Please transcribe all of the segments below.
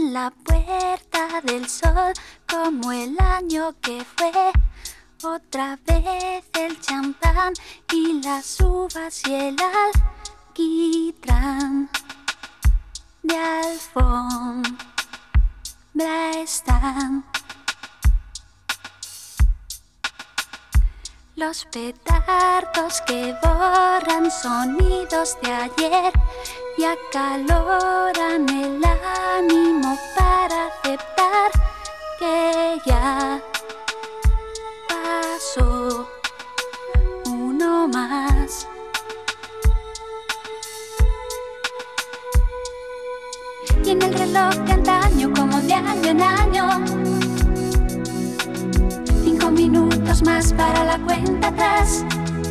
en la puerta del sol, como el año que fue. Otra vez el champán y las uvas y el alquitrán de alfombra están. Los petardos que borran sonidos de ayer y acaloran el ánimo para aceptar que ya pasó uno más. Y en el reloj de antaño, como de año en año, 5 minutos más para la cuenta atrás.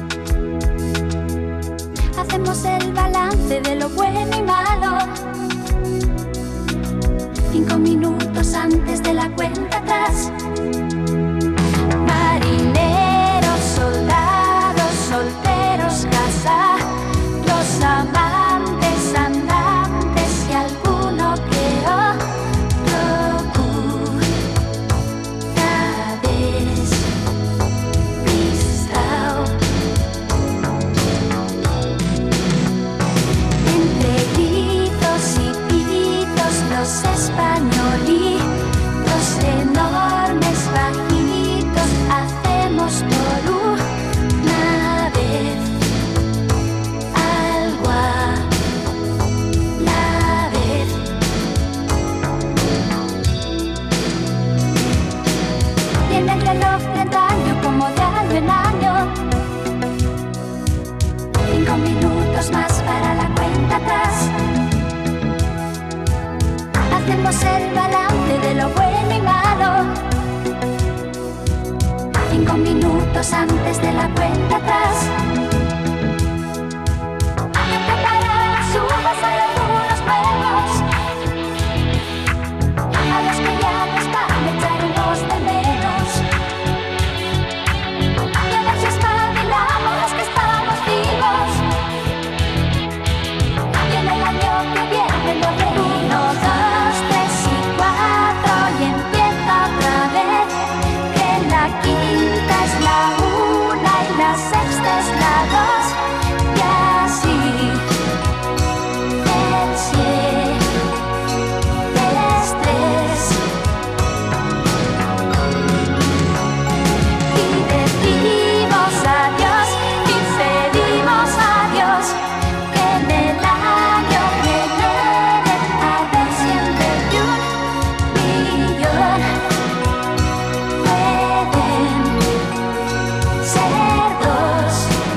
Hacemos el balance de lo bueno y malo, 5 minutos antes de la cuenta atrás. Marineros, soldados, solteros, casados, amantes, andantes y alguno que otro despistado. Entre gritos y pitos, los españolitos enormes, bajitos, hacemos por una vez algo a la vez. Y en el reloj de antaño, como de año en año, 5 minutos más para la cuenta atrás. Hacemos el balance de lo bueno y malo, 5 minutos antes de la cuenta atrás. Preparar las uvas, hay algunos nuevos, a los que ya no están echaremos de menos. Y a ver si espabilamos los que estamos vivos. Y en el año que viene lo de 1, 2, 3 y 4 y empieza otra vez, que la quinta es la 1 y la sexta es la 2 y así el 7 es 3. Y decimos adiós y pedimos adiós, que en el año que viene habrá siempre y 1 millón. Pueden ser 2.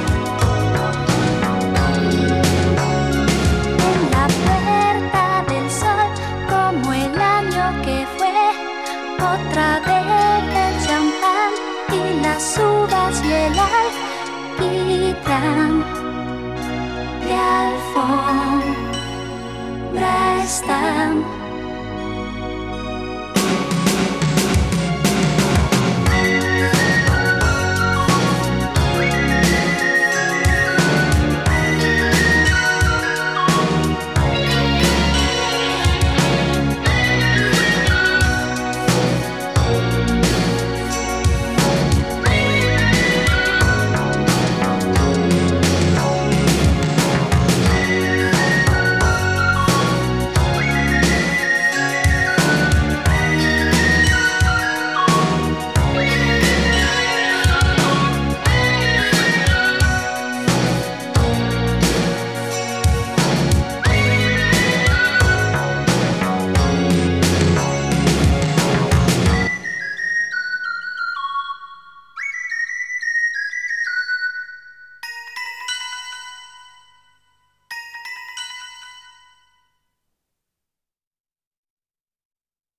En la puerta del sol, como el año que fue. Otra vez el champán y las uvas y el alquitrán de alfombra están.